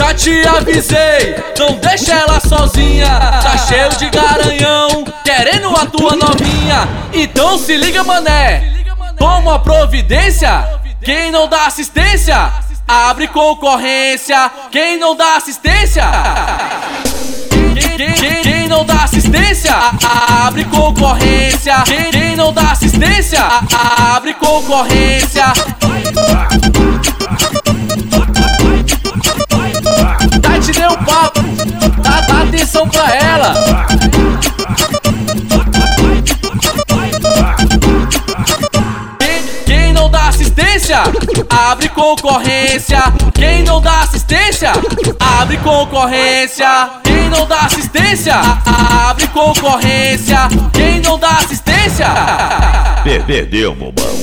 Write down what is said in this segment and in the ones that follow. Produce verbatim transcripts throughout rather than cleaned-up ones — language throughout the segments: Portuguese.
já te avisei, não deixa ela sozinha. Tá cheio de garanhão, querendo a tua novinha. Então se liga, mané, toma providência. Quem não dá assistência, abre concorrência. Quem não dá assistência, quem, quem, quem, quem não dá assistência, abre concorrência. Quem, quem não dá assistência, abre concorrência. Tá, te deu papo, dá, dá atenção pra ela. Quem, quem não dá assistência, abre concorrência. Quem não dá assistência, abre concorrência. Quem não dá assistência, abre concorrência. Quem não dá assistência, perdeu, bobão.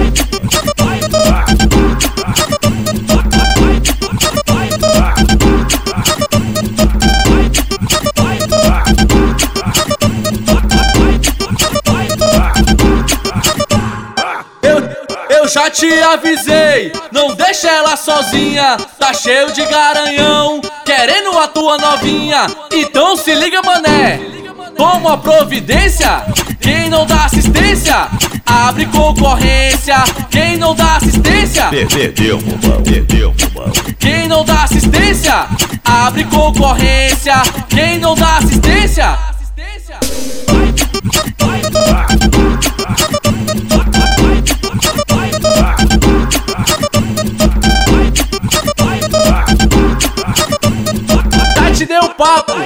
Eu já te avisei, não deixa ela sozinha. Tá cheio de garanhão, querendo a tua novinha. Então se liga, mané, toma providência. Quem não dá assistência, abre concorrência. Quem não dá assistência, perdeu, bobão, perdeu, bobão. Quem não dá assistência, abre concorrência. Quem não dá assistência, tá, te deu papo,